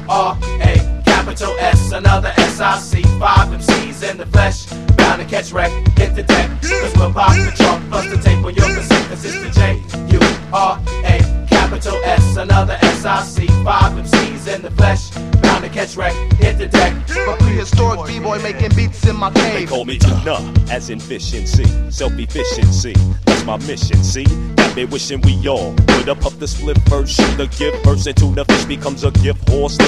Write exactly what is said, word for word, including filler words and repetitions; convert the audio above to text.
R A capital S, another S I C. Five M Cs in the flesh, bound to catch wreck, hit the deck. Cause we'll pop the trunk, bust the tape on your cassette. Cause it's the J U R A capital S, another S I C. Five M Cs in the flesh, bound to catch wreck, hit the deck. A prehistoric b-boy making beats in my cave. They call me tuna, as in efficiency, self-efficiency. That's my mission, see? Got me wishing we all would up up the split first, shoot the gift first, and tuna fish becomes a gift horse.